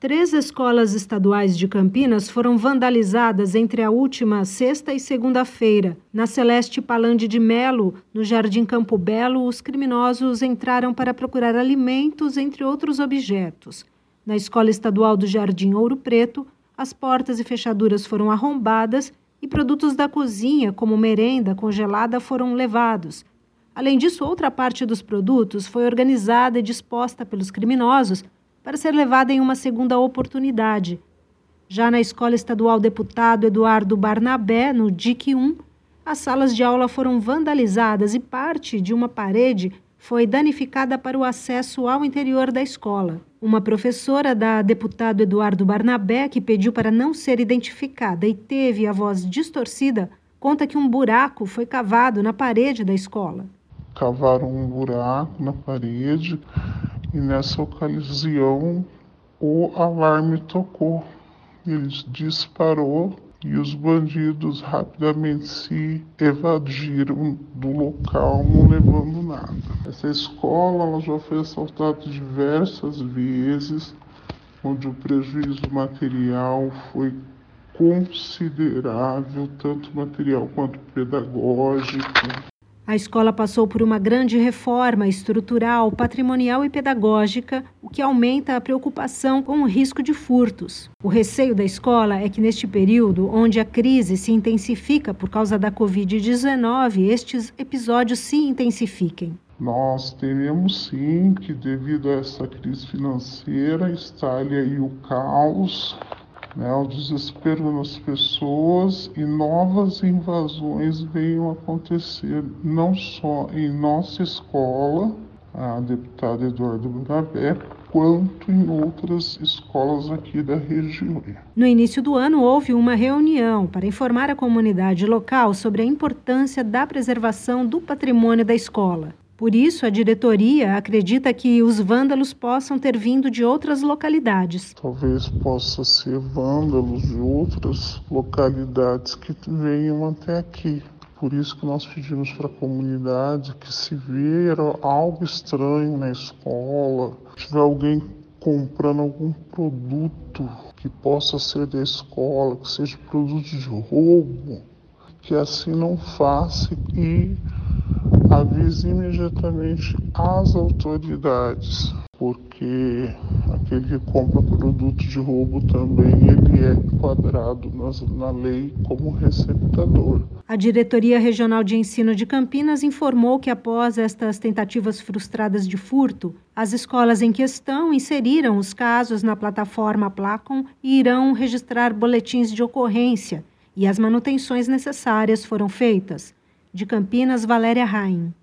3 escolas estaduais de Campinas foram vandalizadas entre a última sexta e segunda-feira. Na Celeste Palande de Melo, no Jardim Campo Belo, os criminosos entraram para procurar alimentos, entre outros objetos. Na Escola Estadual do Jardim Ouro Preto, as portas e fechaduras foram arrombadas e produtos da cozinha, como merenda congelada, foram levados. Além disso, outra parte dos produtos foi organizada e disposta pelos criminosos para ser levada em uma segunda oportunidade. Já na Escola Estadual Deputado Eduardo Barnabé, no DIC 1, as salas de aula foram vandalizadas e parte de uma parede foi danificada para o acesso ao interior da escola. Uma professora da Deputado Eduardo Barnabé, que pediu para não ser identificada e teve a voz distorcida, conta que um buraco foi cavado na parede da escola. Cavaram um buraco na parede e nessa ocasião o alarme tocou. Ele disparou e os bandidos rapidamente se evadiram do local, não levando nada. Essa escola ela já foi assaltada diversas vezes, onde o prejuízo material foi considerável, tanto material quanto pedagógico. A escola passou por uma grande reforma estrutural, patrimonial e pedagógica, o que aumenta a preocupação com o risco de furtos. O receio da escola é que neste período, onde a crise se intensifica por causa da Covid-19, estes episódios se intensifiquem. Nós tememos sim que devido a essa crise financeira instale aí o caos, o desespero nas pessoas e novas invasões venham a acontecer não só em nossa escola, a deputada Eduardo Barnabé, quanto em outras escolas aqui da região. No início do ano, houve uma reunião para informar a comunidade local sobre a importância da preservação do patrimônio da escola. Por isso, a diretoria acredita que os vândalos possam ter vindo de outras localidades. Talvez possa ser vândalos de outras localidades que venham até aqui. Por isso que nós pedimos para a comunidade que se ver algo estranho na escola, se tiver alguém comprando algum produto que possa ser da escola, que seja produto de roubo, que assim não faça e avise imediatamente as autoridades, porque aquele que compra produto de roubo também ele é enquadrado na lei como receptador. A Diretoria Regional de Ensino de Campinas informou que após estas tentativas frustradas de furto, as escolas em questão inseriram os casos na plataforma Placon e irão registrar boletins de ocorrência, e as manutenções necessárias foram feitas. De Campinas, Valéria Raim.